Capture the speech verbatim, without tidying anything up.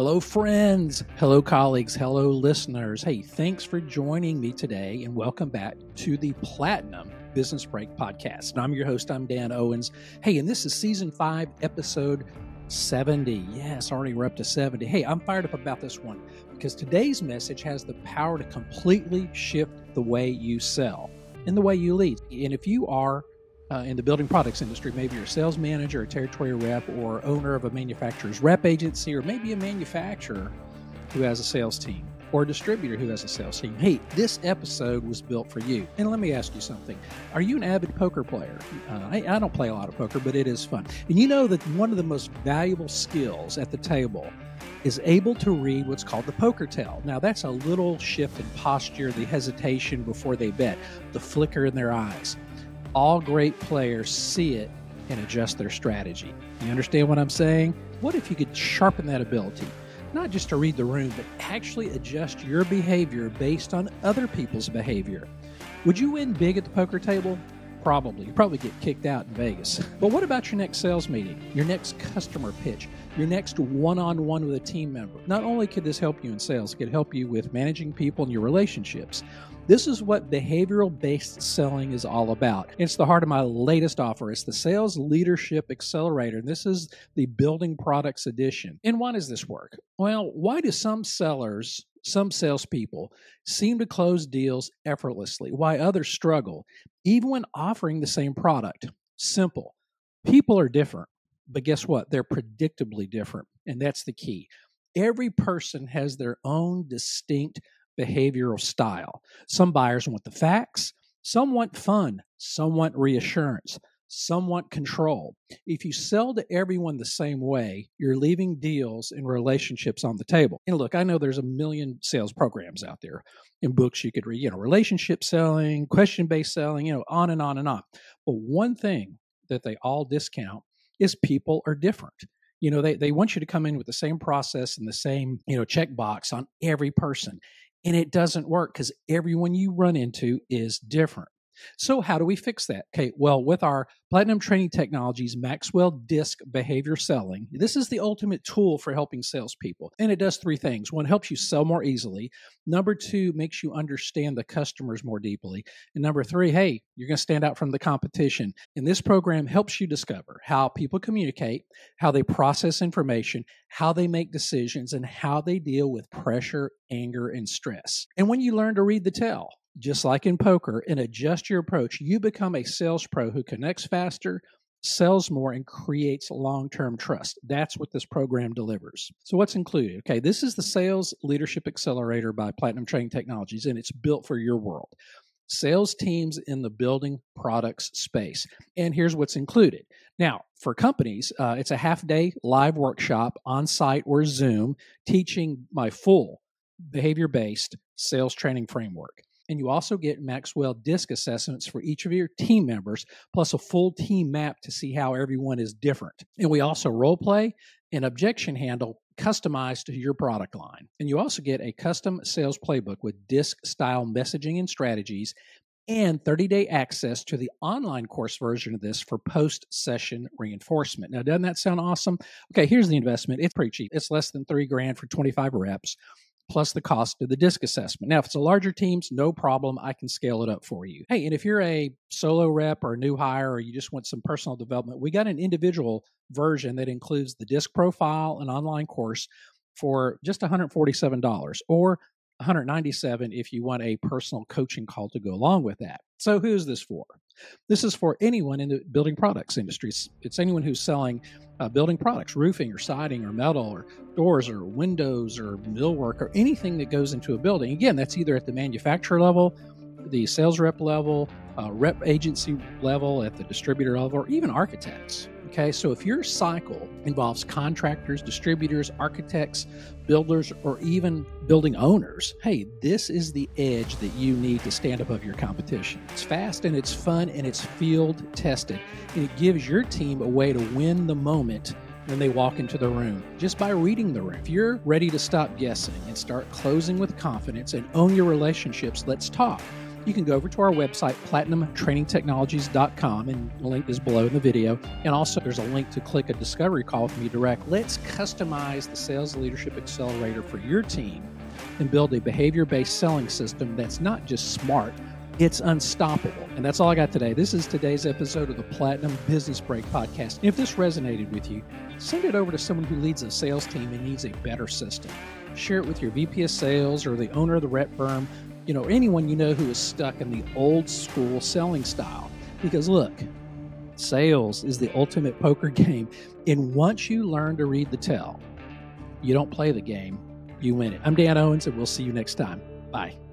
Hello, friends. Hello, colleagues. Hello, listeners. Hey, thanks for joining me today and welcome back to the Platinum Business Break Podcast. And I'm your host, I'm Dan Owens. Hey, and this is season five, episode seventy. Yes, already we're up to seventy. Hey, I'm fired up about this one because today's message has the power to completely shift the way you sell and the way you lead. And if you are Uh, in the building products industry, maybe you're a sales manager, a territory rep, or owner of a manufacturer's rep agency, or maybe a manufacturer who has a sales team, or a distributor who has a sales team. Hey, this episode was built for you. And let me ask you something. Are you an avid poker player? Uh, I, I don't play a lot of poker, but it is fun. And you know that one of the most valuable skills at the table is able to read what's called the poker tell. Now, that's a little shift in posture, the hesitation before they bet, the flicker in their eyes. All great players see it and adjust their strategy. You understand what I'm saying? What if you could sharpen that ability? Not just to read the room, but actually adjust your behavior based on other people's behavior. Would you win big at the poker table? Probably. You'd probably get kicked out in Vegas. But what about your next sales meeting, your next customer pitch, your next one-on-one with a team member? Not only could this help you in sales, it could help you with managing people and your relationships. This is what behavioral-based selling is all about. It's the heart of my latest offer. It's the Sales Leadership Accelerator. This is the Building Products Edition. And why does this work? Well, why do some sellers, some salespeople, seem to close deals effortlessly, why others struggle, even when offering the same product? Simple. People are different, but guess what? They're predictably different, and that's the key. Every person has their own distinct behavioral style. Some buyers want the facts, some want fun, some want reassurance, some want control. If you sell to everyone the same way, you're leaving deals and relationships on the table. And look, I know there's a million sales programs out there and books you could read, you know, relationship selling, question-based selling, you know, on and on and on. But one thing that they all discount is people are different. You know, they, they want you to come in with the same process and the same, you know, checkbox on every person. And it doesn't work because everyone you run into is different. So how do we fix that? Okay, well, with our Platinum Training Technologies Maxwell Disc Behavior Selling, this is the ultimate tool for helping salespeople. And it does three things. One, helps you sell more easily. Number two, makes you understand the customers more deeply. And number three, hey, you're going to stand out from the competition. And this program helps you discover how people communicate, how they process information, how they make decisions, and how they deal with pressure, anger, and stress. And when you learn to read the tell, just like in poker, and adjust your approach, you become a sales pro who connects faster, sells more, and creates long-term trust. That's what this program delivers. So what's included? Okay, this is the Sales Leadership Accelerator by Platinum Training Technologies, and it's built for your world. Sales teams in the building products space. And here's what's included. Now, for companies, uh, it's a half-day live workshop on site or Zoom teaching my full behavior-based sales training framework. And you also get Maxwell DISC assessments for each of your team members, plus a full team map to see how everyone is different. And we also role play an objection handle customized to your product line. And you also get a custom sales playbook with DISC-style messaging and strategies, and thirty-day access to the online course version of this for post-session reinforcement. Now, doesn't that sound awesome? Okay, here's the investment. It's pretty cheap. It's less than three grand for twenty-five reps. Plus the cost of the DISC assessment. Now, if it's a larger teams, no problem. I can scale it up for you. Hey, and if you're a solo rep or a new hire, or you just want some personal development, we got an individual version that includes the DISC profile and online course for just one hundred forty-seven dollars, or one hundred ninety-seven dollars if you want a personal coaching call to go along with that. So who is this for? This is for anyone in the building products industry. It's anyone who's selling uh, building products, roofing or siding or metal or doors or windows or millwork or anything that goes into a building. Again, that's either at the manufacturer level, the sales rep level, uh, rep agency level, at the distributor level, or even architects. Okay, so if your cycle involves contractors, distributors, architects, builders, or even building owners, hey, this is the edge that you need to stand above your competition. It's fast and it's fun and it's field tested. And it gives your team a way to win the moment when they walk into the room, just by reading the room. If you're ready to stop guessing and start closing with confidence and own your relationships, let's talk. you can go over to our website, platinum training technologies dot com, and the link is below in the video. And also, there's a link to click a discovery call with me direct. Let's customize the Sales Leadership Accelerator for your team and build a behavior-based selling system that's not just smart, it's unstoppable. And that's all I got today. This is today's episode of the Platinum Business Break Podcast. And if this resonated with you, send it over to someone who leads a sales team and needs a better system. Share it with your V P of sales or the owner of the rep firm, you know, anyone you know who is stuck in the old school selling style. Because look, sales is the ultimate poker game. And once you learn to read the tell, you don't play the game, you win it. I'm Dan Owens, and we'll see you next time. Bye.